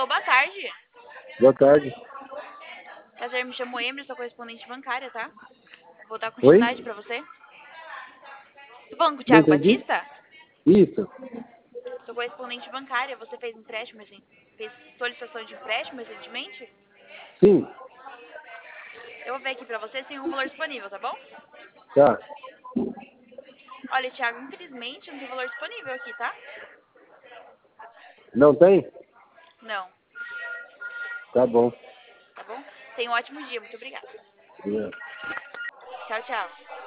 boa tarde. Boa tarde. Prazer, me chamo Emily, sou correspondente bancária, tá? Vou dar Oi? continuidade pra você. Tô falando com o Não Thiago entendi? Batista? Isso. Sou correspondente bancária. Você fez empréstimo, assim? Fez solicitação de empréstimo recentemente? Sim. Eu vou ver aqui pra você sem um valor disponível, tá bom? Tá. Olha, Thiago, infelizmente não tem valor disponível aqui, tá? Não tem? Não, Tá bom. tá bom? Tenha um ótimo dia, muito obrigada. Obrigado. Tchau, tchau.